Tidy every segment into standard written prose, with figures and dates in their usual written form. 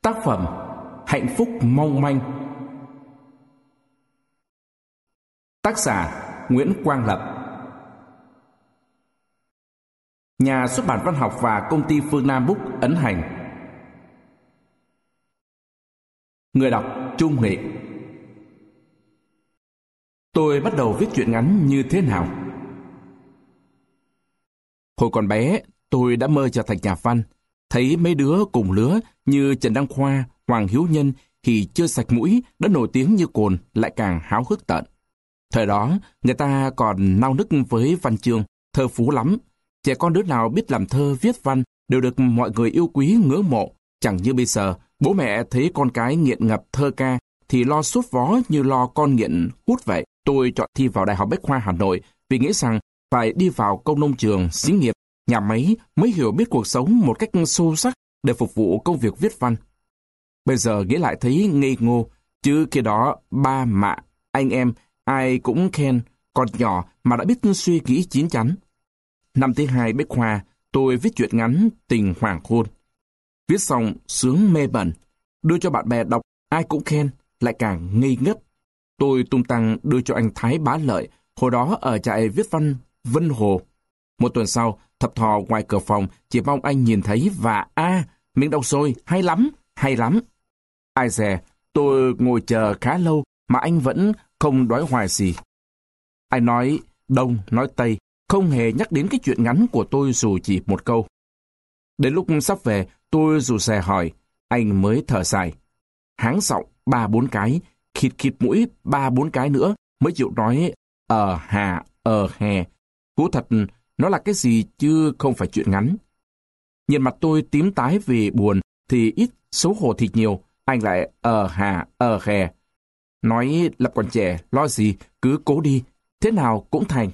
Tác phẩm Hạnh phúc mong manh. Tác giả Nguyễn Quang Lập. Nhà xuất bản văn học và công ty Phương Nam Book ấn hành. Người đọc Trung Nghị. Tôi bắt đầu viết truyện ngắn như thế nào? Hồi còn bé, tôi đã mơ trở thành nhà văn. Thấy mấy đứa cùng lứa như Trần Đăng Khoa, Hoàng Hiếu Nhân thì chưa sạch mũi đã nổi tiếng như cồn, lại càng háo hức tợn. Thời đó, người ta còn nao nức với văn chương, thơ phú lắm. Trẻ con đứa nào biết làm thơ viết văn đều được mọi người yêu quý ngưỡng mộ. Chẳng như bây giờ, bố mẹ thấy con cái nghiện ngập thơ ca thì lo sút vó như lo con nghiện hút vậy. Tôi chọn thi vào Đại học Bách khoa Hà Nội vì nghĩ rằng phải đi vào công nông trường, xí nghiệp, nhà máy mới hiểu biết cuộc sống một cách sâu sắc để phục vụ công việc viết văn. Bây giờ nghĩ lại thấy ngây ngô, chứ khi đó ba mẹ, anh em, ai cũng khen, còn nhỏ mà đã biết suy nghĩ chín chắn. Năm thứ 2 Bách khoa, tôi viết truyện ngắn Tình Hoàng Hôn. Viết xong sướng mê bẩn, đưa cho bạn bè đọc, ai cũng khen, lại càng ngây ngất. Tôi tung tăng đưa cho anh Thái Bá Lợi, hồi đó ở trại viết văn Vân Hồ. Một tuần sau, thập thò ngoài cửa phòng chỉ mong anh nhìn thấy và mình đọc rồi, hay lắm, hay lắm. Ai dè, tôi ngồi chờ khá lâu mà anh vẫn không đói hoài gì. Anh nói đông, nói tây, không hề nhắc đến cái chuyện ngắn của tôi dù chỉ một câu. Đến lúc sắp về, tôi rủ rè hỏi, anh mới thở dài. Háng giọng 3-4 cái, khịt khịt mũi 3-4 cái nữa mới chịu nói hè. Thú thật, nó là cái gì chứ không phải chuyện ngắn. Nhìn mặt tôi tím tái vì buồn thì ít, xấu hổ thì nhiều. Anh lại hè. Nói lập còn trẻ, lo gì, cứ cố đi, thế nào cũng thành.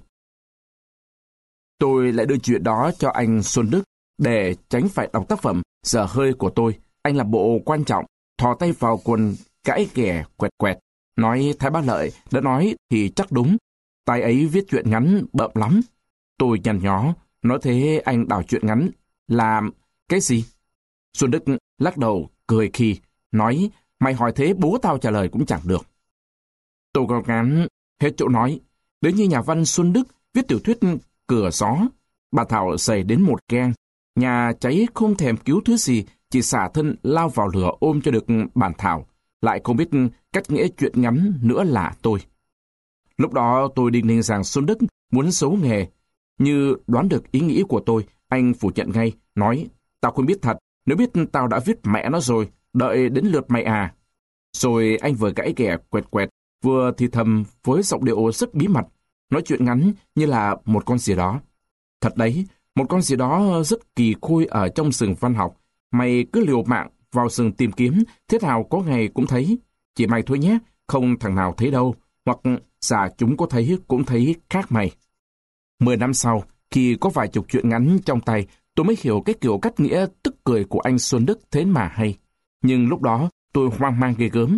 Tôi lại đưa chuyện đó cho anh Xuân Đức để tránh phải đọc tác phẩm dở hơi của tôi. Anh làm bộ quan trọng, thò tay vào quần gãi ghẻ quẹt. Nói Thái Bá Lợi đã nói thì chắc đúng. Tay ấy viết chuyện ngắn bợm lắm. Tôi nhăn nhó, nói thế anh đào chuyện ngắn làm cái gì? Xuân Đức lắc đầu cười khi nói, mày hỏi thế bố tao trả lời cũng chẳng được. Tôi có ngắn hết chỗ nói. Đến như nhà văn Xuân Đức viết tiểu thuyết Cửa Gió, bà Thảo xảy đến một gang, nhà cháy không thèm cứu thứ gì, chỉ xả thân lao vào lửa ôm cho được bản thảo, lại không biết cách nghĩa chuyện ngắn nữa là tôi. Lúc đó tôi đinh ninh rằng Xuân Đức muốn xấu nghề. Như đoán được ý nghĩ của tôi, anh phủ nhận ngay, nói, tao không biết thật, nếu biết tao đã viết mẹ nó rồi, đợi đến lượt mày à. Rồi anh vừa gãi ghẻ quẹt, vừa thì thầm với giọng điệu rất bí mật, nói chuyện ngắn như là một con gì đó. Thật đấy, một con gì đó rất kỳ khôi ở trong rừng văn học. Mày cứ liều mạng vào rừng tìm kiếm, thế nào có ngày cũng thấy. Chỉ mày thôi nhé, không thằng nào thấy đâu, hoặc giả chúng có thấy cũng thấy khác mày. 10 năm sau, khi có vài chục truyện ngắn trong tay, tôi mới hiểu cái kiểu cắt nghĩa tức cười của anh Xuân Đức thế mà hay. Nhưng lúc đó, tôi hoang mang ghê gớm.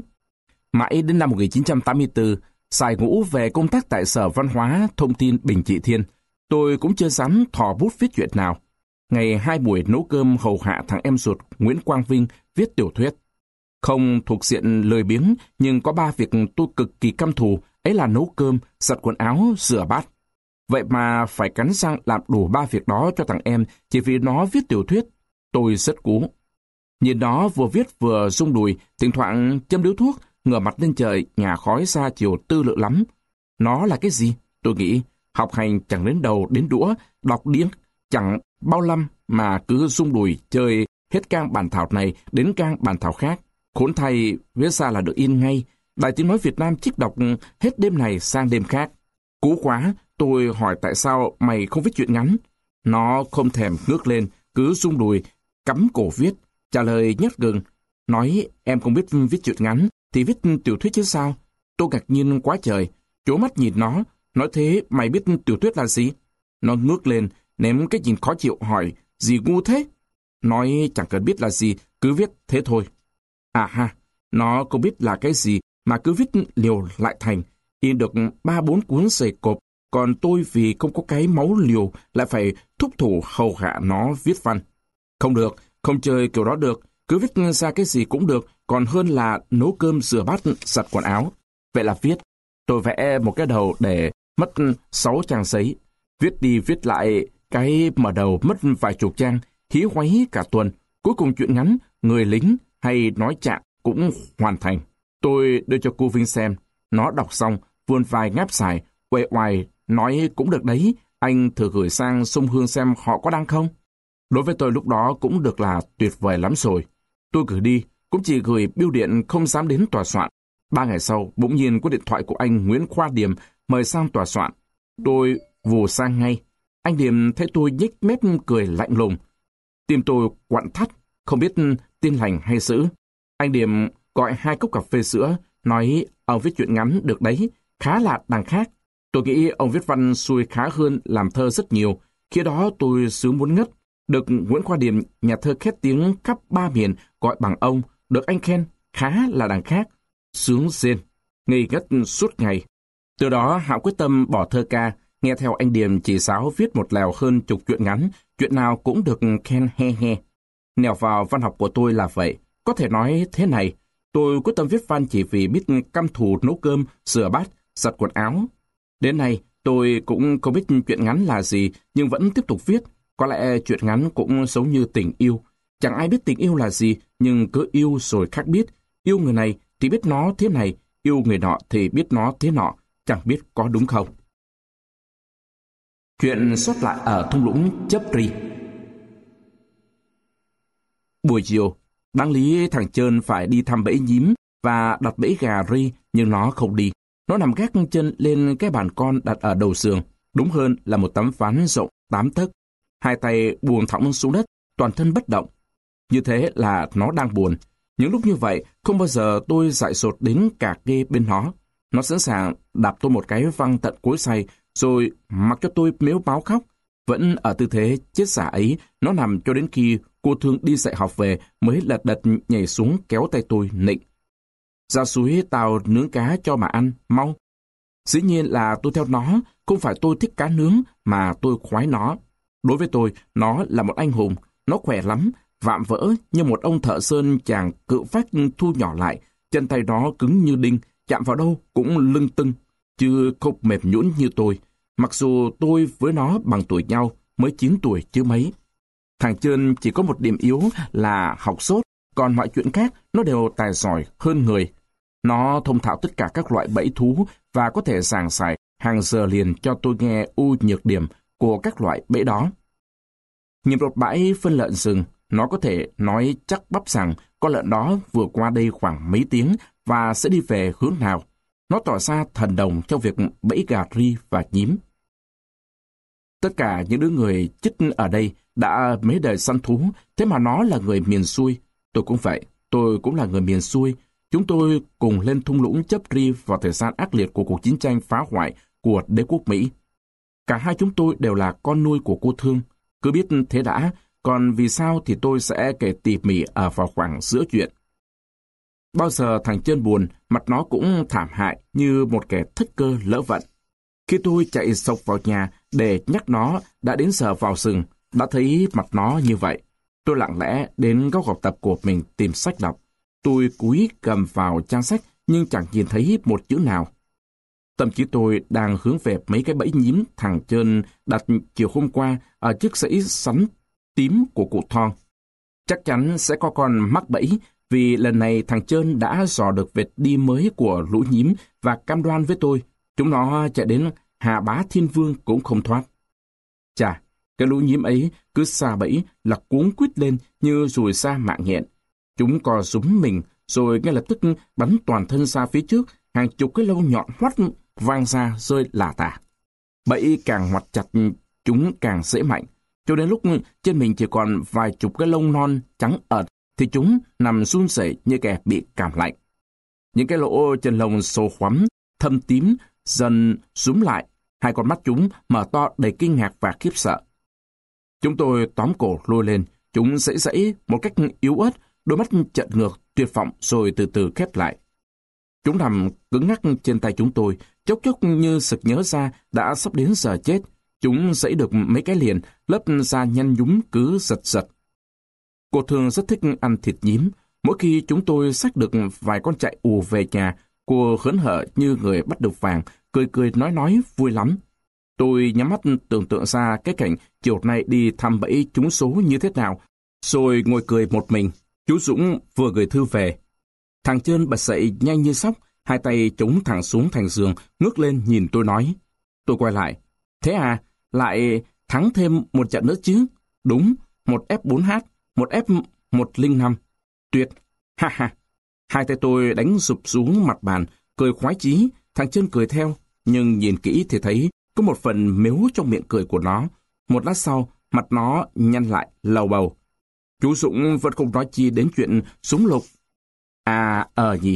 Mãi đến năm 1984, xài ngũ về công tác tại Sở Văn hóa Thông tin Bình Trị Thiên, tôi cũng chưa dám thò bút viết chuyện nào. Ngày 2 buổi nấu cơm hầu hạ thằng em ruột Nguyễn Quang Vinh viết tiểu thuyết. Không thuộc diện lười biếng, nhưng có 3 việc tôi cực kỳ căm thù, ấy là nấu cơm, giặt quần áo, rửa bát. Vậy mà phải cắn răng làm đủ 3 việc đó cho thằng em chỉ vì nó viết tiểu thuyết. Tôi rất cú. Nhìn nó vừa viết vừa rung đùi, thỉnh thoảng châm điếu thuốc, ngửa mặt lên trời, nhả khói ra chiều tư lự lắm. Nó là cái gì? Tôi nghĩ, học hành chẳng đến đầu đến đũa, đọc điếc, chẳng bao lâm mà cứ rung đùi chơi hết cang bản thảo này đến cang bản thảo khác. Khốn thay, viết ra là được in ngay. Đài Tiếng Nói Việt Nam trích đọc hết đêm này sang đêm khác. Cú quá, tôi hỏi tại sao mày không viết chuyện ngắn. Nó không thèm ngước lên, cứ rung đùi, cắm cổ viết, trả lời nhát gừng. Nói em không biết viết chuyện ngắn, thì viết tiểu thuyết chứ sao? Tôi ngạc nhiên quá trời, trố mắt nhìn nó, nói thế mày biết tiểu thuyết là gì? Nó ngước lên, ném cái nhìn khó chịu hỏi, gì ngu thế? Nói chẳng cần biết là gì, cứ viết thế thôi. Nó không biết là cái gì mà cứ viết liều lại thành, in được 3-4 cuốn dày cộp, còn tôi vì không có cái máu liều lại phải thúc thủ hầu hạ nó viết văn. Không được, không chơi kiểu đó được, Cứ viết ra cái gì cũng được, còn hơn là nấu cơm, rửa bát, giặt quần áo. Vậy là viết. Tôi vẽ một cái đầu để mất 6 trang giấy. Viết đi viết lại, cái mở đầu mất vài chục trang, hí hoáy cả tuần. Cuối cùng chuyện ngắn, người lính hay nói trạng cũng hoàn thành. Tôi đưa cho cô Vinh xem. Nó đọc xong, vươn vai ngáp dài, uể oải, nói cũng được đấy, anh thử gửi sang Sông Hương xem họ có đăng không. Đối với tôi lúc đó cũng được là tuyệt vời lắm rồi. Tôi gửi đi, cũng chỉ gửi bưu điện, không dám đến tòa soạn. 3 ngày sau, bỗng nhiên có điện thoại của anh Nguyễn Khoa Điềm mời sang tòa soạn. Tôi vù sang ngay. Anh Điềm thấy tôi nhếch mép cười lạnh lùng. Tim tôi quặn thắt, không biết tin lành hay dữ. Anh Điềm gọi 2 cốc cà phê sữa, nói ông viết truyện ngắn được đấy, khá là đằng khác. Tôi nghĩ ông viết văn xuôi khá hơn làm thơ rất nhiều. Khi đó tôi sướng muốn ngất. Được Nguyễn Khoa Điềm, nhà thơ khét tiếng khắp 3 miền, gọi bằng ông, được anh khen khá là đằng khác. Sướng rên, ngây ngất suốt ngày. Từ đó Hạo quyết tâm bỏ thơ ca, nghe theo anh Điềm chỉ giáo viết một lèo hơn chục truyện ngắn, chuyện nào cũng được khen he he. Nẻo vào văn học của tôi là vậy. Có thể nói thế này, tôi quyết tâm viết văn chỉ vì biết căm thù nấu cơm, rửa bát, giặt quần áo. Đến nay, tôi cũng không biết truyện ngắn là gì, nhưng vẫn tiếp tục viết. Có lẽ truyện ngắn cũng giống như tình yêu. Chẳng ai biết tình yêu là gì, nhưng cứ yêu rồi khác biết. Yêu người này thì biết nó thế này, yêu người nọ thì biết nó thế nọ, chẳng biết có đúng không. Chuyện sót lại ở thung lũng Chấp Ri. Buổi chiều, đáng lý thằng Trơn phải đi thăm bẫy nhím và đặt bẫy gà ri, nhưng nó không đi. Nó nằm gác chân lên cái bàn con đặt ở đầu giường, đúng hơn là một tấm ván rộng 8 tấc. 2 tay buông thõng xuống đất, toàn thân bất động. Như thế là nó đang buồn. Những lúc như vậy, không bao giờ tôi dại dột đến cả kê bên nó. Nó sẵn sàng đạp tôi một cái văng tận cối xay, rồi mặc cho tôi mếu máo khóc. Vẫn ở tư thế chết giả ấy, nó nằm cho đến khi cô Thương đi dạy học về mới lật đật nhảy xuống kéo tay tôi nịnh. Ra suối tao nướng cá cho mà ăn, mau. Dĩ nhiên là tôi theo nó, không phải tôi thích cá nướng mà tôi khoái nó. Đối với tôi, nó là một anh hùng, nó khỏe lắm, vạm vỡ như một ông thợ sơn chàng cự phách thu nhỏ lại, chân tay nó cứng như đinh, chạm vào đâu cũng lưng tưng, chứ không mềm nhũn như tôi. Mặc dù tôi với nó bằng tuổi nhau, mới 9 tuổi chứ mấy. Thằng Trơn chỉ có một điểm yếu là học dốt, còn mọi chuyện khác nó đều tài giỏi hơn người. Nó thông thạo tất cả các loại bẫy thú và có thể giảng giải hàng giờ liền cho tôi nghe ưu nhược điểm của các loại bẫy đó. Nhìn một bãi phân lợn rừng, nó có thể nói chắc bắp rằng con lợn đó vừa qua đây khoảng mấy tiếng và sẽ đi về hướng nào. Nó tỏ ra thần đồng trong việc bẫy gà ri và nhím. Tất cả những đứa người chích ở đây đã mấy đời săn thú, thế mà nó là người miền xuôi. Tôi cũng vậy, tôi cũng là người miền xuôi. Chúng tôi cùng lên thung lũng Chấp Ri vào thời gian ác liệt của cuộc chiến tranh phá hoại của đế quốc Mỹ. Cả hai chúng tôi đều là con nuôi của cô Thương. Cứ biết thế đã, còn vì sao thì tôi sẽ kể tỉ mỉ ở vào khoảng giữa chuyện. Bao giờ thằng Trơn buồn, mặt nó cũng thảm hại như một kẻ thất cơ lỡ vận. Khi tôi chạy sộc vào nhà để nhắc nó đã đến giờ vào rừng, đã thấy mặt nó như vậy. Tôi lặng lẽ đến góc học tập của mình tìm sách đọc. Tôi cúi cầm vào trang sách nhưng chẳng nhìn thấy một chữ nào. Tâm trí tôi đang hướng về mấy cái bẫy nhím thằng Trơn đặt chiều hôm qua ở chiếc dãy sắn tím của cụ Thon. Chắc chắn sẽ có con mắc bẫy vì lần này thằng Trơn đã dò được vệt đi mới của lũ nhím và cam đoan với tôi. Chúng nó chạy đến Hà Bá Thiên Vương cũng không thoát. Chà, cái lũ nhím ấy cứ xa bẫy là cuống quýt lên như ruồi sa mạng nhện. Chúng co rúm mình rồi ngay lập tức bắn toàn thân ra phía trước, hàng chục cái lông nhọn hoắt vang ra rơi lả tả. Bẫy càng ngoặt chặt, chúng càng dễ mạnh. Cho đến lúc trên mình chỉ còn vài chục cái lông non trắng ợt, thì chúng nằm run rẩy như kẻ bị cảm lạnh. Những cái lỗ chân lông sâu hoắm, thâm tím, dần rúm lại. Hai con mắt chúng mở to đầy kinh ngạc và khiếp sợ. Chúng tôi tóm cổ lôi lên, chúng dãy dãy một cách yếu ớt, đôi mắt trợn ngược, tuyệt vọng rồi từ từ khép lại. Chúng nằm cứng ngắc trên tay chúng tôi, chốc chốc như sực nhớ ra đã sắp đến giờ chết. Chúng dãy được mấy cái liền, lớp da nhăn nhúm cứ giật giật. Cô Thương rất thích ăn thịt nhím. Mỗi khi chúng tôi xách được vài con chạy ù về nhà, cô hớn hở như người bắt được vàng, cười cười nói vui lắm. Tôi nhắm mắt tưởng tượng ra cái cảnh chiều nay đi thăm bẫy trúng số như thế nào, rồi ngồi cười một mình. Chú Dũng vừa gửi thư về. Thằng Trơn bật dậy nhanh như sóc, hai tay chống thẳng xuống thành giường, ngước lên nhìn tôi nói. Tôi quay lại. Thế à, lại thắng thêm một trận nữa chứ? Đúng, một F4H, một F105. Tuyệt, ha ha. Hai tay tôi đánh sụp xuống mặt bàn, cười khoái chí. Thằng Trơn cười theo, nhưng nhìn kỹ thì thấy có một phần mếu trong miệng cười của nó. Một lát sau, mặt nó nhăn lại, lầu bầu. Chú Dũng vẫn không nói chi đến chuyện súng lục. Gì?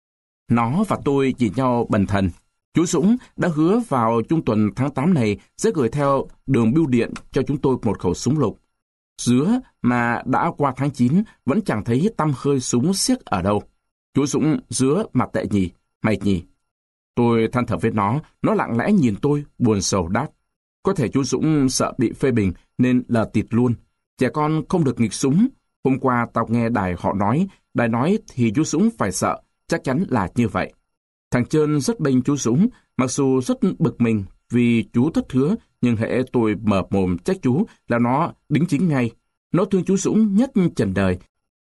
Nó và tôi nhìn nhau bần thần. Chú Dũng đã hứa vào trung tuần tháng 8 này sẽ gửi theo đường bưu điện cho chúng tôi một khẩu súng lục. Dứa mà đã qua tháng 9 vẫn chẳng thấy tăm hơi súng xiếc ở đâu. Chú Dũng dứa mặt tệ nhỉ, mày nhỉ. Tôi than thở với nó lặng lẽ nhìn tôi, buồn sầu đáp. Có thể chú Dũng sợ bị phê bình nên lờ tịt luôn. Trẻ con không được nghịch súng. Hôm qua tao nghe đài họ nói, đài nói thì chú Dũng phải sợ, chắc chắn là như vậy. Thằng Trơn rất bênh chú Dũng, mặc dù rất bực mình vì chú thất hứa, nhưng hễ tôi mở mồm trách chú là nó đính chính ngay. Nó thương chú Dũng nhất trần đời.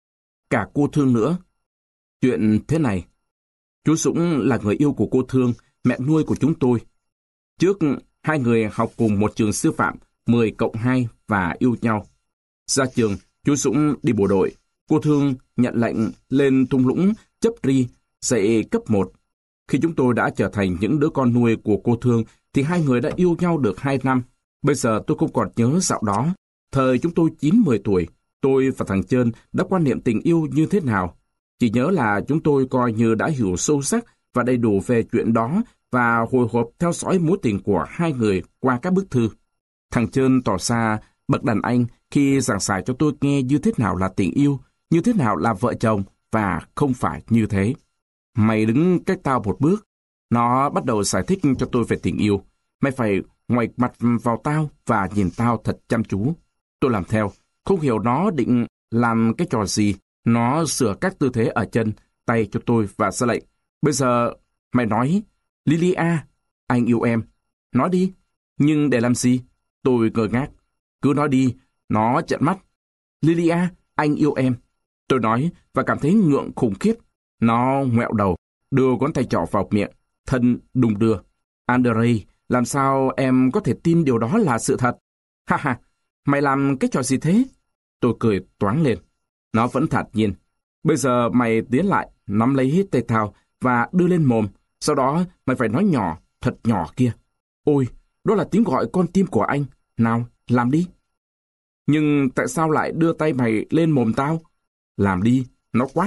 Cả cô Thương nữa. Chuyện thế này. Chú Dũng là người yêu của cô Thương, mẹ nuôi của chúng tôi. Trước, hai người học cùng một trường sư phạm 10+2 và yêu nhau. Ra trường, chú Dũng đi bộ đội. Cô Thương nhận lệnh lên thung lũng chấp ri, dạy cấp 1. Khi chúng tôi đã trở thành những đứa con nuôi của cô Thương, thì hai người đã yêu nhau được 2 năm. Bây giờ tôi không còn nhớ dạo đó. Thời chúng tôi 9-10 tuổi, tôi và thằng Trơn đã quan niệm tình yêu như thế nào. Chỉ nhớ là chúng tôi coi như đã hiểu sâu sắc và đầy đủ về chuyện đó và hồi hộp theo dõi mối tình của hai người qua các bức thư. Thằng Trơn tỏ ra bậc đàn anh khi giảng giải cho tôi nghe như thế nào là tình yêu, như thế nào là vợ chồng và không phải như thế. Mày đứng cách tao một bước. Nó bắt đầu giải thích cho tôi về tình yêu. Mày phải ngoảnh mặt vào tao và nhìn tao thật chăm chú. Tôi làm theo, không hiểu nó định làm cái trò gì. Nó sửa các tư thế ở chân, tay cho tôi và ra lệnh. Bây giờ, mày nói, Lilia, anh yêu em. Nói đi. Nhưng để làm gì? Tôi ngơ ngác. Cứ nói đi. Nó trợn mắt. Lilia, anh yêu em. Tôi nói và cảm thấy ngượng khủng khiếp. Nó ngoẹo đầu, đưa ngón tay trỏ vào miệng, thân đung đưa. Andrei, làm sao em có thể tin điều đó là sự thật? Ha ha, mày làm cái trò gì thế? Tôi cười toáng lên. Nó vẫn thản nhiên. Bây giờ mày tiến lại, nắm lấy tay tao và đưa lên mồm. Sau đó mày phải nói nhỏ, thật nhỏ kia. Ôi, đó là tiếng gọi con tim của anh. Nào, làm đi. Nhưng tại sao lại đưa tay mày lên mồm tao? Làm đi, nó quát.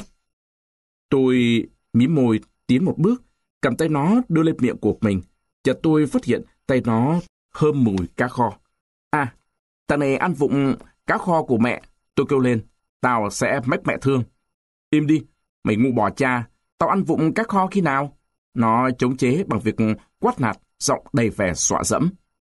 Tôi mím môi tiến một bước, cầm tay nó đưa lên miệng của mình. Chợt tôi phát hiện tay nó thơm mùi cá kho. À, thằng này ăn vụng cá kho của mẹ. Tôi kêu lên, tao sẽ mách mẹ thương. Im đi, mày ngu bỏ cha, tao ăn vụng cá kho khi nào? Nó chống chế bằng việc quát nạt, giọng đầy vẻ dọa dẫm.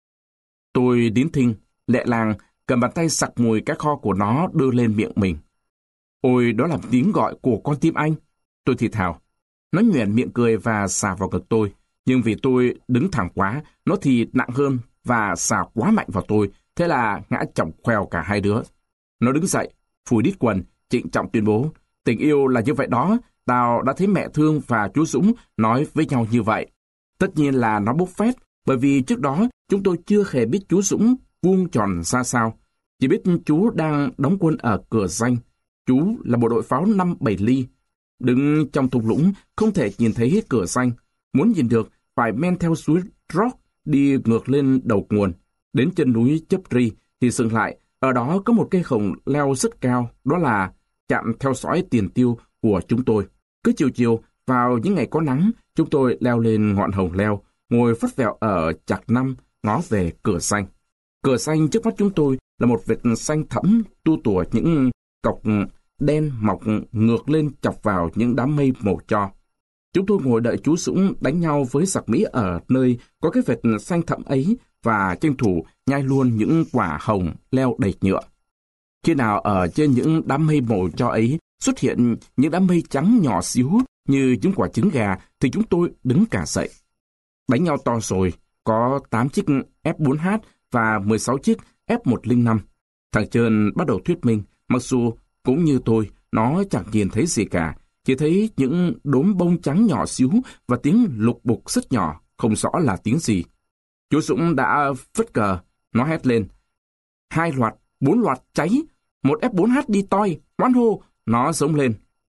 Tôi nín thinh, lẹ làng, cầm bàn tay sặc mùi cá kho của nó đưa lên miệng mình. Ôi, đó là tiếng gọi của con tim anh. Tôi thì thào. Nó nhoẻn miệng cười và xà vào ngực tôi. Nhưng vì tôi đứng thẳng quá, nó thì nặng hơn và xà quá mạnh vào tôi. Thế là ngã chỏng khoèo cả hai đứa. Nó đứng dậy, phủi đít quần, trịnh trọng tuyên bố. Tình yêu là như vậy đó. Tao đã thấy mẹ Thương và chú Dũng nói với nhau như vậy. Tất nhiên là nó bốc phét, bởi vì trước đó chúng tôi chưa hề biết chú Dũng vuông tròn ra sao. Chỉ biết chú đang đóng quân ở Cửa Danh. Chú là bộ đội pháo 5-7 ly. Đứng trong thung lũng, không thể nhìn thấy hết Cửa Danh. Muốn nhìn được, phải men theo suối Rock đi ngược lên đầu nguồn. Đến chân núi Chấp Ri thì dừng lại. Ở đó có một cây hồng leo rất cao, đó là trạm theo dõi tiền tiêu của chúng tôi. Cứ chiều vào những ngày có nắng, chúng tôi leo lên ngọn hồng leo, ngồi phất vẹo ở chạc năm, ngó về Cửa Danh. Cửa Danh trước mắt chúng tôi là một vệt xanh thẫm tu tủa những cọc đen mọc ngược lên chọc vào những đám mây màu cho. Chúng tôi ngồi đợi chú Dũng đánh nhau với giặc Mỹ ở nơi có cái vệt xanh thẫm ấy và tranh thủ nhai luôn những quả hồng leo đầy nhựa. Khi nào ở trên những đám mây màu cho ấy xuất hiện những đám mây trắng nhỏ xíu như những quả trứng gà thì chúng tôi đứng cả dậy. Đánh nhau to rồi, có 8 chiếc F4H và 16 chiếc F105. Thằng Trơn bắt đầu thuyết minh, mặc dù cũng như tôi, nó chẳng nhìn thấy gì cả, chỉ thấy những đốm bông trắng nhỏ xíu và tiếng lục bục rất nhỏ, không rõ là tiếng gì. Chú Dũng đã phất cờ, nó hét lên. 2 loạt, 4 loạt cháy, một F4H đi toi, hoan hô, nó giống lên.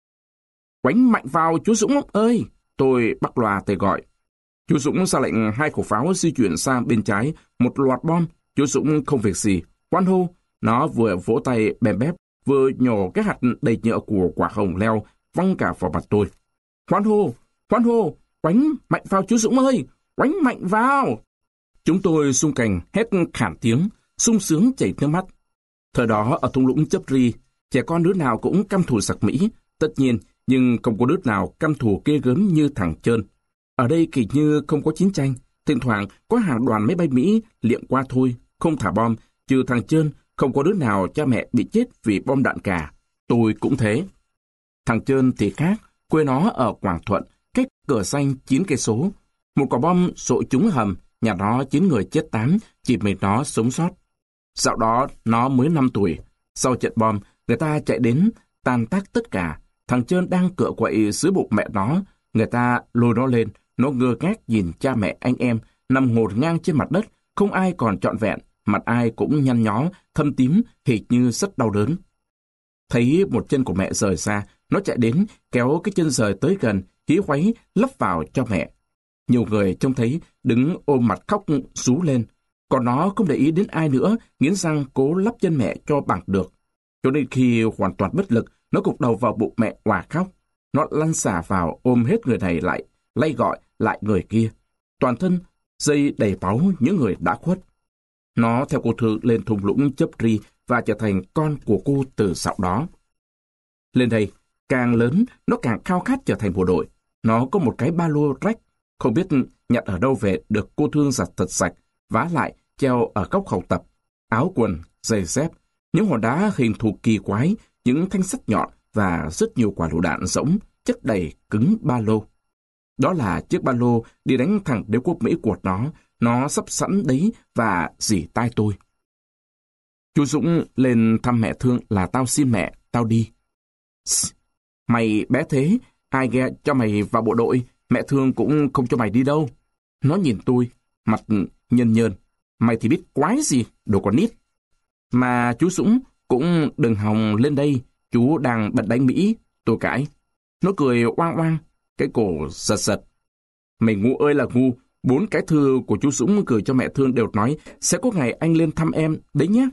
Quánh mạnh vào chú Dũng ơi, tôi bắt loa tay gọi. Chú Dũng ra lệnh 2 khẩu pháo di chuyển sang bên trái, một loạt bom, chú Dũng không việc gì, hoan hô, nó vừa vỗ tay bèm bép, vừa nhổ cái hạt đầy nhựa của quả hồng leo văng cả vào mặt tôi. Hoan hô, quánh mạnh vào chú Dũng ơi, quánh mạnh vào. Chúng tôi xung cành hét khản tiếng, sung sướng chảy nước mắt. Thời đó ở thung lũng Chấp Ri, trẻ con đứa nào cũng căm thù giặc Mỹ, tất nhiên, nhưng không có đứa nào căm thù ghê gớm như thằng Trơn. Ở đây kỳ như không có chiến tranh, thỉnh thoảng có hàng đoàn máy bay Mỹ liệng qua thôi, không thả bom, trừ thằng Trơn, không có đứa nào cha mẹ bị chết vì bom đạn cả. Tôi cũng thế. Thằng Trơn thì khác, quê nó ở Quảng Thuận, cách Cửa Xanh 9 cây số. Một quả bom xội trúng hầm, nhà nó 9 người chết 8, chỉ mình nó sống sót. Dạo đó nó mới 5 tuổi. Sau trận bom, người ta chạy đến tan tác tất cả. Thằng Trơn đang cựa quậy dưới bụng mẹ nó. Người ta lôi nó lên, nó ngơ ngác nhìn cha mẹ anh em nằm ngổn ngang trên mặt đất, không ai còn trọn vẹn, mặt ai cũng nhăn nhó, thâm tím, hệt như rất đau đớn. Thấy một chân của mẹ rời ra, nó chạy đến, kéo cái chân rời tới gần, hí hoáy lấp vào cho mẹ. Nhiều người trông thấy đứng ôm mặt khóc rú lên, còn nó không để ý đến ai nữa, nghiến răng cố lắp chân mẹ cho bằng được. Cho nên khi hoàn toàn bất lực, nó gục đầu vào bụng mẹ òa khóc. Nó lăn xả vào ôm hết người này lại, lay gọi lại người kia. Toàn thân dây đầy báu những người đã khuất. Nó theo cô Thư lên thung lũng Chấp Ri và trở thành con của cô từ sau đó. Lên đây, càng lớn, nó càng khao khát trở thành bộ đội. Nó có một cái ba lô rách, không biết nhặt ở đâu về được cô Thương giặt thật sạch, vá lại, treo ở góc học tập. Áo quần, giày dép, những hòn đá hình thù kỳ quái, những thanh sắt nhọn và rất nhiều quả lựu đạn rỗng, chất đầy cứng ba lô. Đó là chiếc ba lô đi đánh thằng đế quốc Mỹ của nó sắp sẵn đấy và rỉ tai tôi. Chú Dũng lên thăm mẹ Thương là tao xin mẹ, tao đi. Mày bé thế, ai ghé cho mày vào bộ đội, mẹ Thương cũng không cho mày đi đâu. Nó nhìn tôi, mặt nhơn nhơn. Mày thì biết quái gì, đồ con nít. Mà chú Dũng cũng đừng hòng lên đây, chú đang bận đánh Mỹ, tôi cãi. Nó cười oang oang, cái cổ giật giật. Mày ngu ơi là ngu, 4 cái thư của chú Dũng gửi cho mẹ Thương đều nói sẽ có ngày anh lên thăm em, đấy nhé.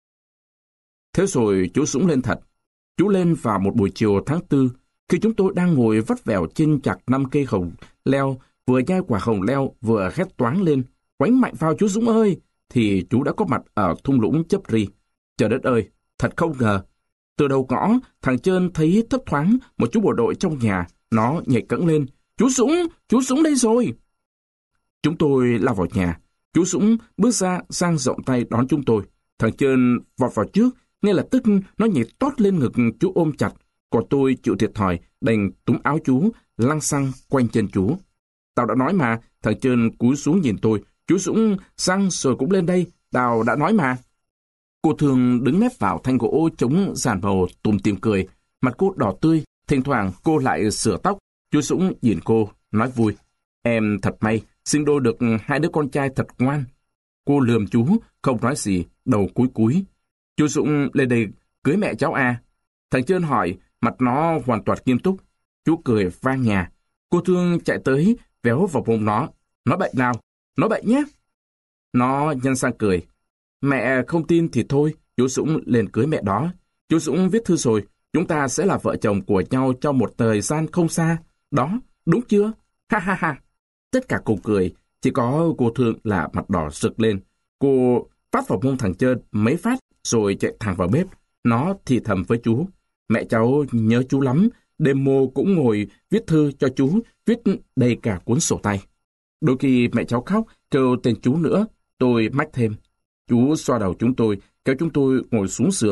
Thế rồi chú Dũng lên thật. Chú lên vào một buổi chiều tháng 4, khi chúng tôi đang ngồi vắt vẻo trên chạc 5 cây hồng leo, vừa nhai quả hồng leo vừa hét toáng lên, quánh mạnh vào chú Dũng ơi, thì chú đã có mặt ở thung lũng Chấp Ri. Trời đất ơi, thật không ngờ. Từ đầu ngõ, thằng Trơn thấy thấp thoáng một chú bộ đội trong nhà, nó nhảy cẫng lên, chú Dũng đây rồi. Chúng tôi lao vào nhà, chú Dũng bước ra dang rộng tay đón chúng tôi. Thằng Trơn vọt vào trước, ngay lập tức nó nhảy tót lên ngực chú ôm chặt, còn tôi chịu thiệt thòi, đành túm áo chú, lăng xăng quanh chân chú. Tao đã nói mà, thằng Trơn cúi xuống nhìn tôi, chú Dũng xăng rồi cũng lên đây, tao đã nói mà. Cô Thường đứng nép vào thanh gỗ chống giàn bầu tùm tìm cười, mặt cô đỏ tươi, thỉnh thoảng cô lại sửa tóc. Chú Dũng nhìn cô, nói vui, em thật may, sinh đôi được 2 đứa con trai thật ngoan. Cô lườm chú, không nói gì, đầu cúi cúi. Chú Dũng lên đây cưới mẹ cháu à? Thằng Trơn hỏi, mặt nó hoàn toàn nghiêm túc. Chú cười vang nhà. Cô Thương chạy tới, véo vào mông nó. Nói bậy nào, nói bậy nhé. Nó nhân sang cười. Mẹ không tin thì thôi, chú Dũng lên cưới mẹ đó. Chú Dũng viết thư rồi, chúng ta sẽ là vợ chồng của nhau trong một thời gian không xa. Đó, đúng chưa? Ha ha ha. Tất cả cùng cười, chỉ có cô Thương là mặt đỏ rực lên. Cô phát vào mông thằng Trơn mấy phát rồi chạy thẳng vào bếp. Nó thì thầm với chú. Mẹ cháu nhớ chú lắm, đêm mô cũng ngồi viết thư cho chú, viết đầy cả cuốn sổ tay. Đôi khi mẹ cháu khóc, kêu tên chú nữa, tôi mách thêm. Chú xoa đầu chúng tôi, kéo chúng tôi ngồi xuống giường.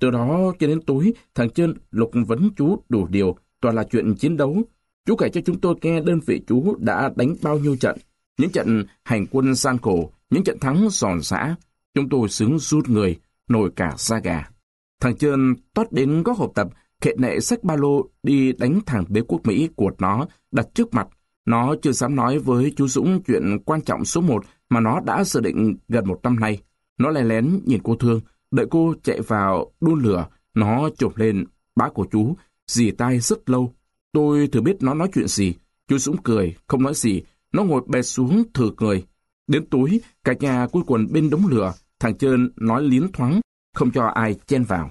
Từ đó cho đến tối, thằng Trơn lục vấn chú đủ điều, toàn là chuyện chiến đấu. Chú kể cho chúng tôi nghe đơn vị chú đã đánh bao nhiêu trận, những trận hành quân gian khổ, những trận thắng giòn giã. Chúng tôi sướng rút người, nổi cả da gà. Thằng Trơn tót đến góc học tập, khệ nệ xách ba lô đi đánh thằng đế quốc Mỹ của nó đặt trước mặt. Nó chưa dám nói với chú Dũng chuyện quan trọng số 1 mà nó đã dự định gần 1 năm nay. Nó lén lén nhìn cô Thương, đợi cô chạy vào đun lửa, nó chộp lên bá của chú, dì tai rất lâu. Tôi thử biết nó nói chuyện gì. Chú Dũng cười, không nói gì, nó ngồi bệt xuống thử cười. Đến tối, cả nhà quây quần bên đống lửa, thằng Trơn nói liến thoáng, không cho ai chen vào.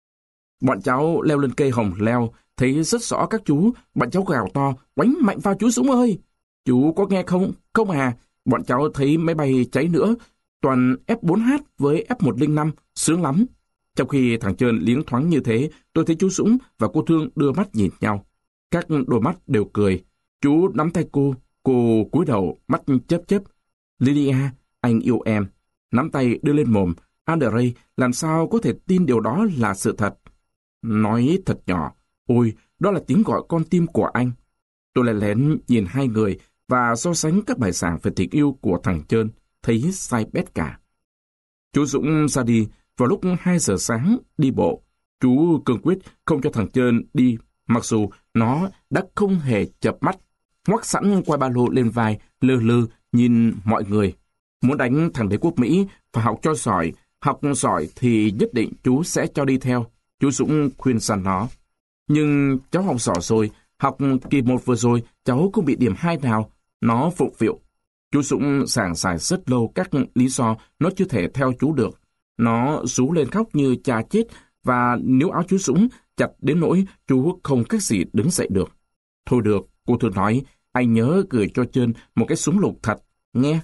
Bọn cháu leo lên cây hồng leo, thấy rất rõ các chú, bọn cháu gào to, quánh mạnh vào chú Dũng ơi! Chú có nghe không? Không à, bọn cháu thấy máy bay cháy nữa, toàn F4H với F105, sướng lắm. Trong khi thằng Trơn liếng thoáng như thế, tôi thấy chú Dũng và cô Thương đưa mắt nhìn nhau. Các đôi mắt đều cười. Chú nắm tay cô cúi đầu, mắt chớp chớp. Lydia, anh yêu em. Nắm tay đưa lên mồm. Andre làm sao có thể tin điều đó là sự thật? Nói thật nhỏ. Ôi, đó là tiếng gọi con tim của anh. Tôi lén lén nhìn hai người và so sánh các bài giảng về tình yêu của thằng Trơn, thấy sai bét cả. Chú Dũng ra đi vào lúc 2 giờ sáng đi bộ. Chú cương quyết không cho thằng Trơn đi, mặc dù nó đã không hề chợp mắt, ngoắc sẵn quai ba lô lên vai, lơ lơ nhìn mọi người. Muốn đánh thằng đế quốc Mỹ phải học cho giỏi, học giỏi thì nhất định chú sẽ cho đi theo. Chú Dũng khuyên răn nó. Nhưng cháu học giỏi rồi, học kỳ 1 vừa rồi, cháu không bị điểm 2 nào. Nó phụng phịu. Chú Dũng giảng giải rất lâu các lý do nó chưa thể theo chú được. Nó rú lên khóc như cha chết, và nếu áo chú Dũng chặt đến nỗi chú không cách gì đứng dậy được. Thôi được, cô Thương nói, anh nhớ gửi cho Trơn một cái súng lục thật, nghe.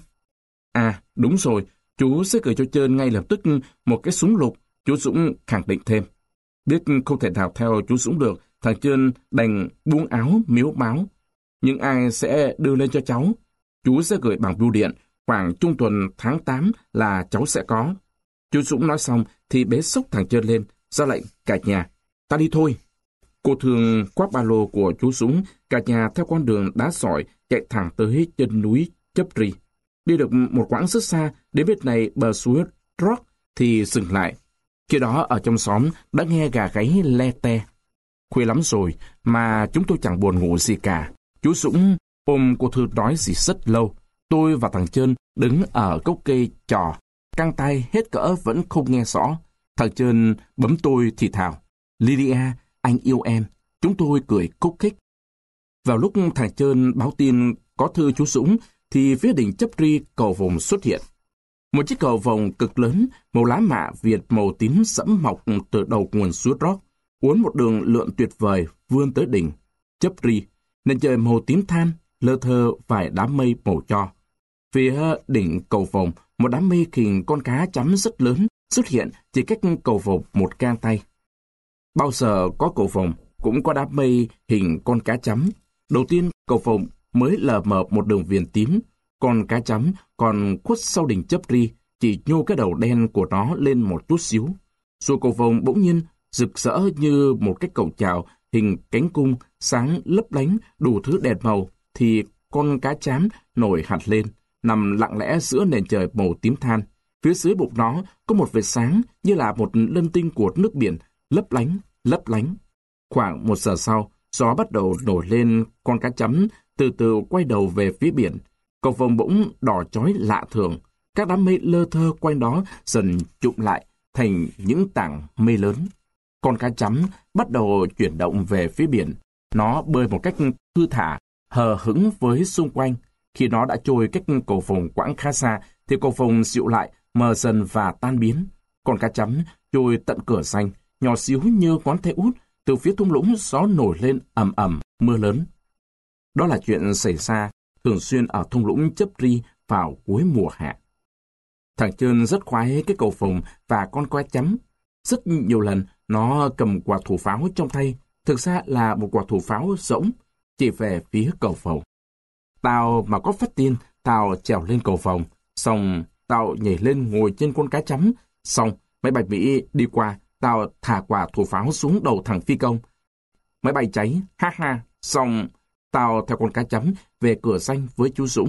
À, đúng rồi, chú sẽ gửi cho Trơn ngay lập tức một cái súng lục, chú Dũng khẳng định thêm. Biết không thể nào theo chú Dũng được, thằng Trơn đành buông áo miếu máu. Nhưng ai sẽ đưa lên cho cháu? Chú sẽ gửi bằng bưu điện, khoảng trung tuần tháng 8 là cháu sẽ có. Chú Dũng nói xong thì bế xốc thằng Trơn lên, ra lệnh cả nhà. Ta đi thôi. Cô Thương khoác ba lô của chú Dũng, cả nhà theo con đường đá sỏi chạy thẳng tới chân núi Chấp Ri. Đi được một quãng rất xa, đến bên này bờ suối Rock thì dừng lại. Khi đó ở trong xóm đã nghe gà gáy le te. Khuya lắm rồi mà chúng tôi chẳng buồn ngủ gì cả. Chú Dũng ôm cô Thư nói gì rất lâu. Tôi và thằng Trơn đứng ở gốc cây trò, căng tay hết cỡ vẫn không nghe rõ. Thằng Trơn bấm tôi thì thào. Lydia, anh yêu em. Chúng tôi cười khúc khích. Vào lúc thằng Trơn báo tin có thư chú Dũng, thì phía đỉnh Chấp Ri cầu vồng xuất hiện. Một chiếc cầu vồng cực lớn, màu lá mạ Việt màu tím sẫm mọc từ đầu nguồn suối Rock, uốn một đường lượn tuyệt vời vươn tới đỉnh Chấp Ri. Nền trời màu tím than, lơ thơ vài đám mây màu cho. Phía đỉnh cầu vồng, một đám mây hình con cá chấm rất lớn xuất hiện chỉ cách cầu vồng một gang tay. Bao giờ có cầu vồng, cũng có đám mây hình con cá chấm. Đầu tiên, cầu vồng mới lờ mờ một đường viền tím, con cá chấm còn khuất sau đỉnh Chấp Ri, chỉ nhô cái đầu đen của nó lên một chút xíu. Rồi cầu vồng bỗng nhiên rực rỡ như một cái cầu chào hình cánh cung, sáng lấp lánh đủ thứ đèn màu, thì con cá chấm nổi hạt lên, nằm lặng lẽ giữa nền trời màu tím than. Phía dưới bụng nó có một vệt sáng như là một lân tinh của nước biển, lấp lánh, lấp lánh. Khoảng 1 giờ sau, gió bắt đầu nổi lên, con cá chấm từ từ quay đầu về phía biển. Cầu vồng bỗng đỏ chói lạ thường. Các đám mây lơ thơ quanh đó dần chụm lại thành những tảng mây lớn. Con cá chấm bắt đầu chuyển động về phía biển. Nó bơi một cách thư thả, hờ hững với xung quanh. Khi nó đã trôi cách cầu vồng quãng khá xa, thì cầu vồng dịu lại, mờ dần và tan biến. Con cá chấm trôi tận cửa xanh, nhỏ xíu như ngón tay út. Từ phía thung lũng gió nổi lên ầm ầm, mưa lớn. Đó là chuyện xảy ra thường xuyên ở thung lũng Chấp Ri vào cuối mùa hạ. Thằng Trơn rất khoái cái cầu vồng và con cá chấm. Rất nhiều lần nó cầm quả thủ pháo trong tay, thực ra là một quả thủ pháo rỗng, chỉ về phía cầu vồng. Tao mà có phát tin, tao trèo lên cầu vồng, xong tao nhảy lên ngồi trên con cá chấm, xong máy bay Mỹ đi qua, tao thả quả thủ pháo xuống đầu thằng phi công. Máy bay cháy, ha ha, xong tao theo con cá chấm về cửa xanh với chú Dũng.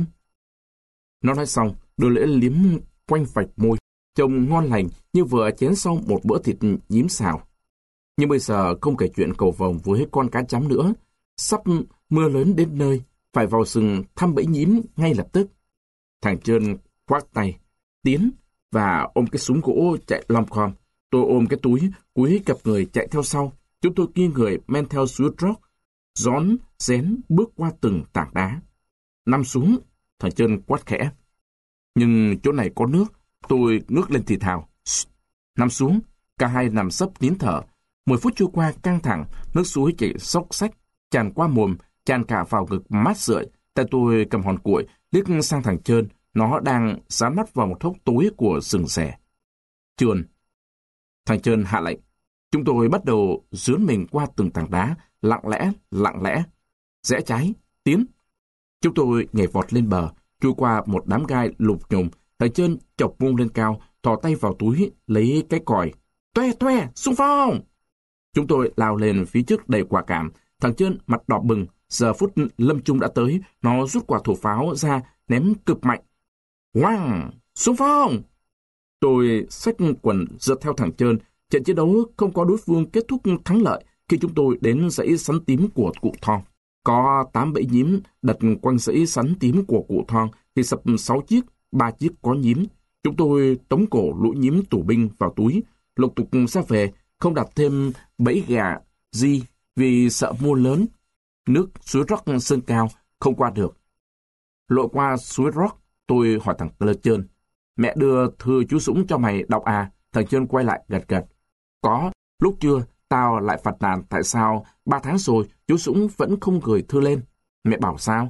Nó nói xong, đưa lễ liếm quanh vạch môi, trông ngon lành như vừa chén xong một bữa thịt nhím xào. Nhưng bây giờ không kể chuyện cầu vồng với con cá chấm nữa. Sắp mưa lớn đến nơi, phải vào rừng thăm bẫy nhím ngay lập tức. Thằng Trơn khoác tay, tiến và ôm cái súng gỗ chạy lom khom. Tôi ôm cái túi, cúi cặp người chạy theo sau. Chúng tôi nghiêng người men theo suối Rock, rón rén bước qua từng tảng đá. Nằm xuống, thằng Trơn quát khẽ. Nhưng chỗ này có nước, tôi ngước lên thì thào. Nằm xuống, cả hai nằm sấp nín thở. 10 phút trôi qua căng thẳng, nước suối chảy xốc xách, tràn qua mồm, tràn cả vào ngực mát rượi. Tay tôi cầm hòn củi, liếc sang thằng Trơn, nó đang dán mắt vào một thốc tối của rừng rẻ. Trườn. Thằng Trơn hạ lệnh. Chúng tôi bắt đầu dướn mình qua từng tảng đá, lặng lẽ. Rẽ trái, tiến. Chúng tôi nhảy vọt lên bờ, chui qua một đám gai lục nhùng. Thằng Trơn chọc mông lên cao, thò tay vào túi, lấy cái còi. Toe, xung phong! Chúng tôi lao lên phía trước đầy quả cảm. Thằng Trơn mặt đỏ bừng, giờ phút lâm chung đã tới, nó rút quả thủ pháo ra, ném cực mạnh. Oang! Xung phong! Tôi xách quần rượt theo thằng Trơn. Trận chiến đấu không có đối phương kết thúc thắng lợi khi chúng tôi đến dãy sắn tím của cụ Thon. Có 8 bẫy nhím đặt quanh dãy sắn tím của cụ Thon thì sập 6 chiếc, 3 chiếc có nhím. Chúng tôi tống cổ lũ nhím tù binh vào túi, lục tục ra về, không đặt thêm bẫy gà gì vì sợ mưa lớn. Nước suối Rock dâng cao, không qua được. Lội qua suối Rock, tôi hỏi thằng Trơn. Mẹ đưa thư chú Dũng cho mày đọc à? Thằng Trơn quay lại gật. Có, lúc trưa tao lại phạt nàn tại sao 3 tháng rồi chú Dũng vẫn không gửi thư lên. Mẹ bảo sao?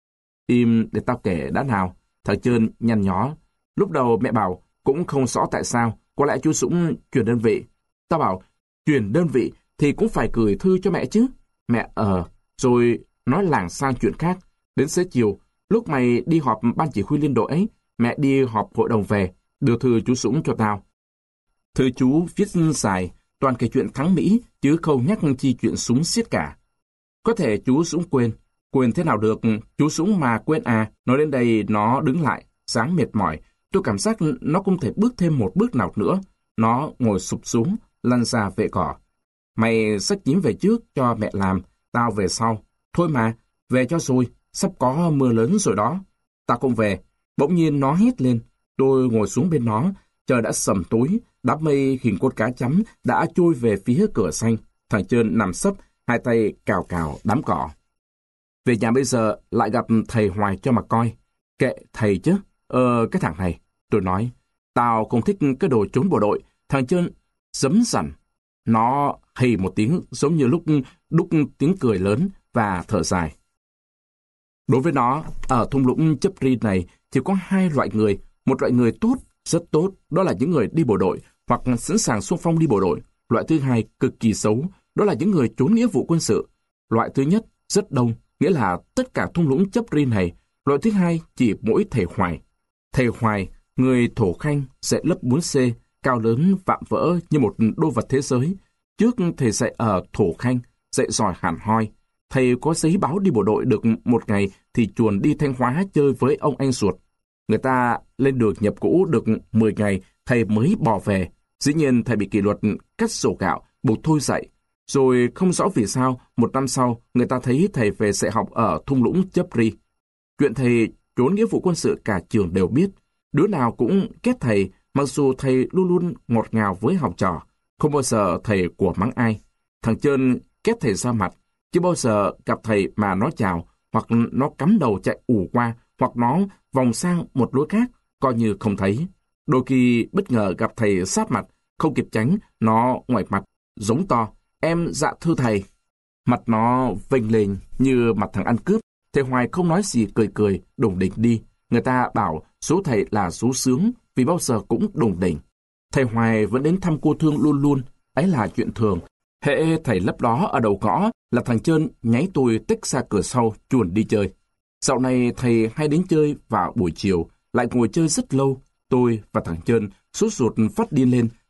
Im để tao kể đã nào. Thằng Trơn nhăn nhó. Lúc đầu mẹ bảo cũng không rõ tại sao, có lẽ chú Dũng chuyển đơn vị. Tao bảo chuyển đơn vị thì cũng phải gửi thư cho mẹ chứ. Mẹ rồi nói lảng sang chuyện khác. Đến xế chiều, lúc mày đi họp ban chỉ huy liên đội ấy, mẹ đi họp hội đồng về, đưa thư chú Dũng cho tao. Thư chú viết dài, toàn kể chuyện thắng Mỹ, chứ không nhắc chi chuyện súng xiết cả. Có thể chú Dũng quên thế nào được, chú Dũng mà quên à. Nói đến đây nó đứng lại, dáng mệt mỏi. Tôi cảm giác nó không thể bước thêm một bước nào nữa. Nó ngồi sụp xuống, lăn ra vệ cỏ. Mày xách nhím về trước cho mẹ làm, tao về sau. Thôi mà, về cho rồi, sắp có mưa lớn rồi đó. Tao không về. Bỗng nhiên nó hét lên. Tôi ngồi xuống bên nó, trời đã sầm tối, đám mây hình con cá chấm đã trôi về phía cửa xanh. Thằng Trơn nằm sấp, hai tay cào cào đám cỏ. Về nhà bây giờ lại gặp thầy Hoài cho mà coi. Kệ thầy chứ. Cái thằng này. Tôi nói, tao không thích cái đồ trốn bộ đội. Thằng Trơn giấm dằn. Nó hì một tiếng giống như lúc đúc tiếng cười lớn và thở dài. Đối với nó, ở thung lũng Chấp Ri này chỉ có 2 loại người. Một loại người tốt, rất tốt, đó là những người đi bộ đội hoặc sẵn sàng xung phong đi bộ đội. Loại thứ hai cực kỳ xấu, đó là những người trốn nghĩa vụ quân sự. Loại thứ nhất rất đông, nghĩa là tất cả thung lũng Chấp Ri này. Loại thứ hai chỉ mỗi thầy Hoài. Thầy Hoài, người thổ khanh, dạy lớp 4C, cao lớn vạm vỡ như một đô vật thế giới. Trước thầy dạy ở thổ khanh, dạy giỏi hẳn hoi. Thầy có giấy báo đi bộ đội được một ngày thì chuồn đi Thanh Hóa chơi với ông anh ruột. Người ta lên đường nhập ngũ được 10 ngày, thầy mới bỏ về. Dĩ nhiên thầy bị kỷ luật cắt sổ gạo, buộc thôi dạy. Rồi không rõ vì sao, 1 năm sau, người ta thấy thầy về dạy học ở thung lũng Chấp Ri. Chuyện thầy trốn nghĩa vụ quân sự cả trường đều biết. Đứa nào cũng ghét thầy, mặc dù thầy luôn luôn ngọt ngào với học trò. Không bao giờ thầy của mắng ai. Thằng Trơn ghét thầy ra mặt. Chứ bao giờ gặp thầy mà nó chào, hoặc nó cắm đầu chạy ù qua, hoặc nó vòng sang một lối khác, coi như không thấy. Đôi khi bất ngờ gặp thầy sát mặt, không kịp tránh, nó ngoảnh mặt, giống to, em dạ thưa thầy. Mặt nó vênh lên như mặt thằng ăn cướp. Thầy Hoài không nói gì, cười, đùng đỉnh đi. Người ta bảo số thầy là số sướng, vì bao giờ cũng đùng đỉnh. Thầy Hoài vẫn đến thăm cô Thương luôn luôn, ấy là chuyện thường. Hễ thầy lấp đó ở đầu ngõ là thằng Trơn nháy tôi tếch ra cửa sau chuồn đi chơi. Dạo này thầy hay đến chơi vào buổi chiều, lại ngồi chơi rất lâu. Tôi và thằng Trơn sốt ruột phát điên lên,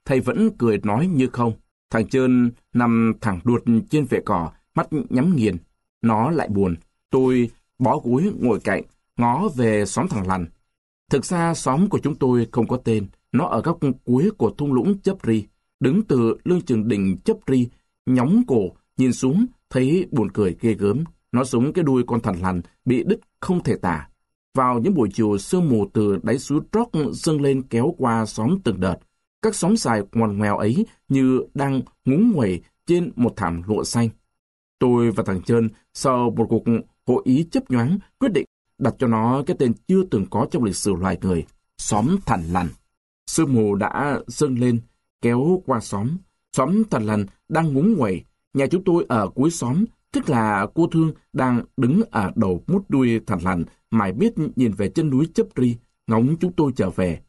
thầy vẫn cười nói như không. Thằng Trơn nằm thẳng đuột trên vệ cỏ, mắt nhắm nghiền. Nó lại buồn. Tôi bó gối ngồi cạnh, ngó về xóm thằng Lằn. Thực ra xóm của chúng tôi không có tên. Nó ở góc cuối của thung lũng Chấp Ri. Đứng từ lưng chừng đỉnh Chấp Ri, nhóng cổ, nhìn xuống, thấy buồn cười ghê gớm. Nó giống cái đuôi con thằn lằn bị đứt không thể tả. Vào những buổi chiều, sương mù từ đáy suối Rock dâng lên kéo qua xóm từng đợt. Các xóm dài ngoằn ngoèo ấy như đang ngúng nguẩy trên một thảm lụa xanh. Tôi và thằng Trơn sau một cuộc hội ý chấp nhoáng quyết định đặt cho nó cái tên chưa từng có trong lịch sử loài người, xóm thằn lằn. Sương mù đã dâng lên, kéo qua xóm. Xóm thằn lằn đang ngúng nguẩy. Nhà chúng tôi ở cuối xóm, tức là cô Thương đang đứng ở đầu mút đuôi thằn lằn, mải biết nhìn về chân núi Chấp Ri, ngóng chúng tôi trở về.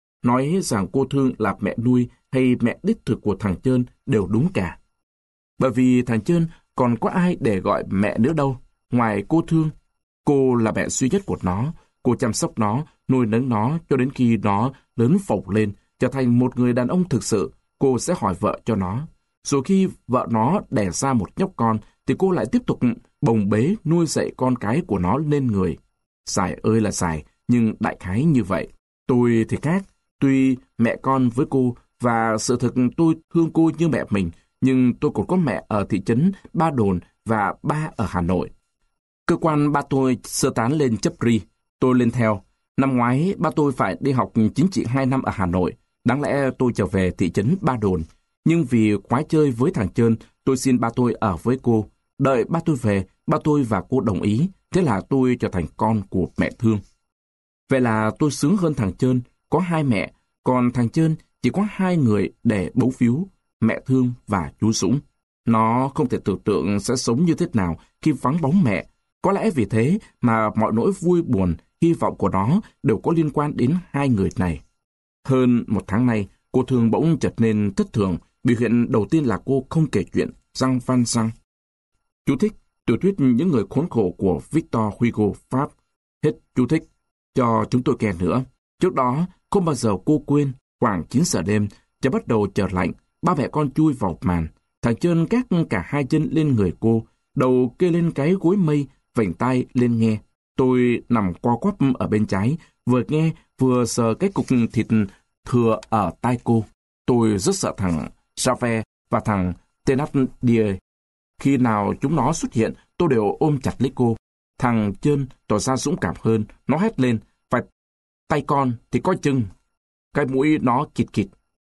Nói rằng cô Thương là mẹ nuôi hay mẹ đích thực của thằng Trơn đều đúng cả. Bởi vì thằng Trơn còn có ai để gọi mẹ nữa đâu, ngoài cô Thương. Cô là mẹ duy nhất của nó. Cô chăm sóc nó, nuôi nấng nó cho đến khi nó lớn phồng lên, trở thành một người đàn ông thực sự. Cô sẽ hỏi vợ cho nó. Rồi khi vợ nó đẻ ra một nhóc con, thì cô lại tiếp tục bồng bế nuôi dạy con cái của nó lên người. Dài ơi là dài, nhưng đại khái như vậy. Tôi thì khác. Tuy mẹ con với cô, và sự thực tôi thương cô như mẹ mình, nhưng tôi còn có mẹ ở thị trấn Ba Đồn và ba ở Hà Nội. Cơ quan ba tôi sơ tán lên Chấp Ri, tôi lên theo. Năm ngoái, ba tôi phải đi học chính trị 2 năm ở Hà Nội. Đáng lẽ tôi trở về thị trấn Ba Đồn. Nhưng vì khoái chơi với thằng Trơn, tôi xin ba tôi ở với cô. Đợi ba tôi về, ba tôi và cô đồng ý. Thế là tôi trở thành con của mẹ Thương. Vậy là tôi sướng hơn thằng Trơn, có 2 mẹ, còn thằng Trơn chỉ có 2 người để bấu víu, mẹ Thương và chú Dũng. Nó không thể tưởng tượng sẽ sống như thế nào khi vắng bóng mẹ. Có lẽ vì thế mà mọi nỗi vui buồn, hy vọng của nó đều có liên quan đến 2 người này. Hơn 1 tháng nay, cô Thương bỗng trở nên thất thường. Biểu hiện đầu tiên là cô không kể chuyện, răng van răng. Chú thích, tiểu thuyết Những người khốn khổ của Victor Hugo Pháp. Hết chú thích. Cho chúng tôi nghe nữa. Trước đó, không bao giờ cô quên, khoảng 9 giờ đêm, trời bắt đầu trở lạnh, ba mẹ con chui vào màn. Thằng Trơn gác cả 2 chân lên người cô, đầu kê lên cái gối mây, vành tai lên nghe. Tôi nằm co quắp ở bên trái, vừa nghe vừa sờ cái cục thịt thừa ở tai cô. Tôi rất sợ thằng Save và thằng Thénardier. Khi nào chúng nó xuất hiện, tôi đều ôm chặt lấy cô. Thằng Trơn tỏ ra dũng cảm hơn, nó hét lên, phải tay con thì coi chừng. Cái mũi nó kịt kịt.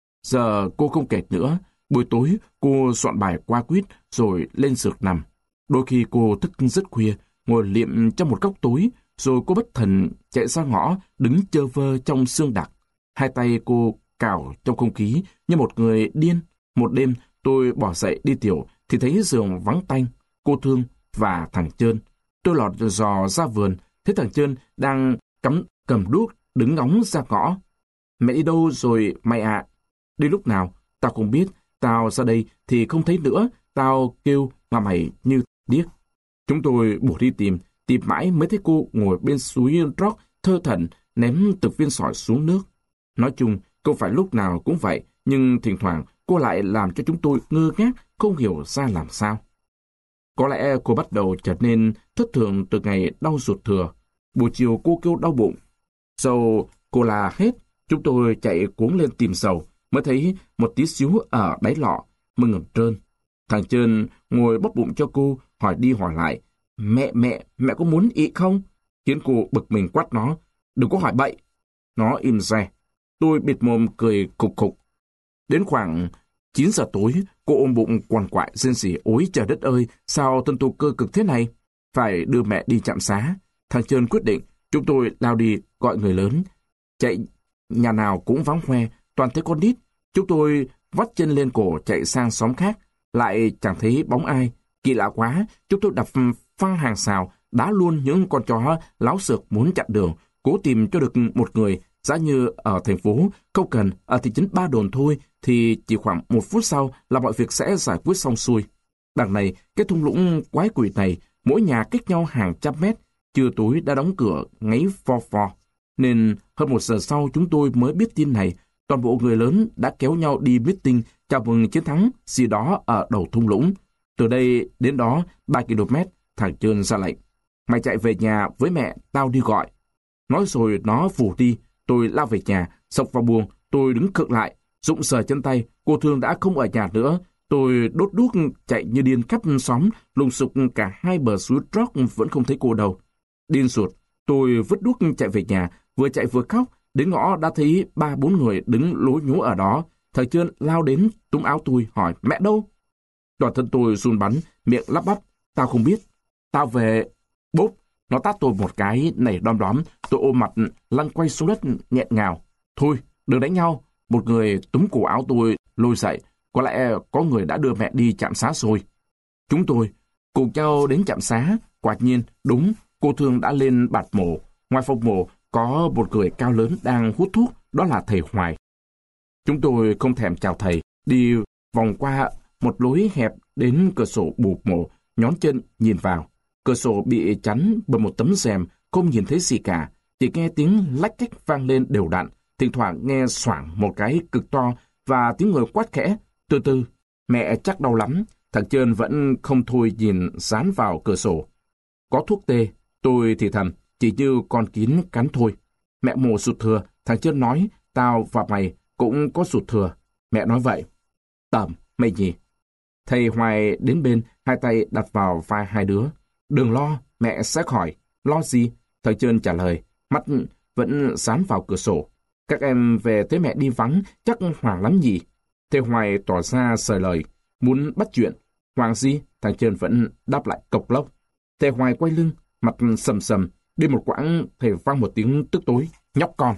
Giờ cô không kể nữa. Buổi tối cô soạn bài qua quýt rồi lên giường nằm. Đôi khi cô thức rất khuya, ngồi liệm trong một góc tối, rồi cô bất thần chạy ra ngõ, đứng chơ vơ trong sương đặc. 2 tay cô cào trong không khí như một người điên. Một đêm tôi bỏ dậy đi tiểu thì thấy giường vắng tanh, cô Thương và thằng Trơn. Tôi lọt dò ra vườn, thấy thằng Trơn đang cầm đuốc đứng ngóng ra ngõ. Mẹ đi đâu rồi mày ạ? Đi lúc nào? Tao không biết. Tao ra đây thì không thấy nữa. Tao kêu mà mày như điếc. Chúng tôi bổ đi tìm mãi mới thấy cô ngồi bên suối Rock thơ thẩn ném từng viên sỏi xuống nước. Nói chung, không phải lúc nào cũng vậy, nhưng thỉnh thoảng cô lại làm cho chúng tôi ngơ ngác, không hiểu ra làm sao. Có lẽ cô bắt đầu trở nên thất thường từ ngày đau ruột thừa. Buổi chiều cô kêu đau bụng. Dầu cô là hết, chúng tôi chạy cuống lên tìm dầu, mới thấy một tí xíu ở đáy lọ, mừng trơn. Thằng Trơn ngồi bóp bụng cho cô, hỏi đi hỏi lại. Mẹ có muốn ị không? Khiến cô bực mình quát nó. Đừng có hỏi bậy. Nó im re. Tôi bịt mồm cười khục khục. Đến khoảng 9 giờ tối, cô ôm bụng quằn quại rên rỉ. Ôi trời đất ơi, sao thân tôi cơ cực thế này? Phải đưa mẹ đi trạm xá. Thằng Trơn quyết định, chúng tôi lao đi gọi người lớn. Chạy nhà nào cũng vắng hoe, toàn thấy con nít. Chúng tôi vắt chân lên cổ chạy sang xóm khác, lại chẳng thấy bóng ai. Kỳ lạ quá, chúng tôi đập phăng hàng xào, đá luôn những con chó láo xược muốn chặn đường, cố tìm cho được một người. Giá như ở thành phố, không cần ở thị trấn Ba Đồn thôi, thì chỉ khoảng 1 phút sau là mọi việc sẽ giải quyết xong xuôi. Đằng này, cái thung lũng quái quỷ này, mỗi nhà cách nhau hàng trăm mét, trưa tối đã đóng cửa ngáy pho pho. Nên hơn 1 giờ sau chúng tôi mới biết tin này, Toàn bộ người lớn đã kéo nhau đi meeting chào mừng chiến thắng gì đó ở đầu thung lũng. Từ đây đến đó 3 km, thằng Trơn ra lệnh. Mày chạy về nhà với mẹ, tao đi gọi. Nói rồi nó vù đi, tôi lao về nhà, xộc vào buồng, tôi đứng khựng lại, rụng sờ chân tay, cô Thương đã không ở nhà nữa. Tôi đốt đuốc chạy như điên khắp xóm, lùng sục cả hai bờ suối Rock vẫn không thấy cô đâu. Điên ruột, tôi vứt đuốc chạy về nhà, vừa chạy vừa khóc, đến ngõ đã thấy 3-4 người đứng lố nhố ở đó. Thằng Trơn lao đến túm áo tôi hỏi mẹ đâu? Toàn thân tôi run bắn, miệng lắp bắp, tao không biết. Tao về... Bốp, nó tát tôi một cái nảy đom đóm, tôi ôm mặt lăn quay xuống đất nghẹn ngào. Thôi, đừng đánh nhau. Một người túm cổ áo tôi lôi dậy, có lẽ có người đã đưa mẹ đi trạm xá rồi. Chúng tôi cùng nhau đến trạm xá, quả nhiên đúng, cô Thương đã lên bạt mổ. Ngoài phòng mổ có một người cao lớn đang hút thuốc, đó là thầy Hoài. Chúng tôi không thèm chào thầy, đi vòng qua một lối hẹp đến cửa sổ bụp mổ, nhón chân nhìn vào. Cửa sổ bị chắn bởi một tấm rèm, không nhìn thấy gì cả, chỉ nghe tiếng lách cách vang lên đều đặn, thỉnh thoảng nghe xoảng một cái cực to và tiếng người quát khẽ. Từ từ, mẹ chắc đau lắm, thằng Trơn vẫn không thôi nhìn dán vào cửa sổ. Có thuốc tê, tôi thì thầm, chỉ như con kín cắn thôi. Mẹ mổ sụt thừa, thằng Trơn nói, tao và mày cũng có sụt thừa. Mẹ nói vậy. Tẩm, mày nhỉ? Thầy Hoài đến bên, hai tay đặt vào vai hai đứa. Đừng lo, mẹ sẽ khỏi. Lo gì? Thằng Trơn trả lời, mắt vẫn dán vào cửa sổ. Các em về thấy mẹ đi vắng, chắc hoảng lắm nhỉ? Thầy Hoài tỏ ra sời lời, muốn bắt chuyện. Hoảng gì? Thằng Trơn vẫn đáp lại cộc lốc. Thầy Hoài quay lưng, mặt sầm sầm. Đi một quãng, thầy vang một tiếng tức tối. Nhóc con.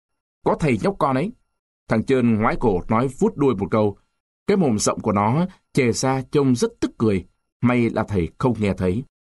Có thầy nhóc con ấy. Thằng Trơn ngoái cổ nói vuốt đuôi một câu. Cái mồm rộng của nó chề ra trông rất tức cười. May là thầy không nghe thấy.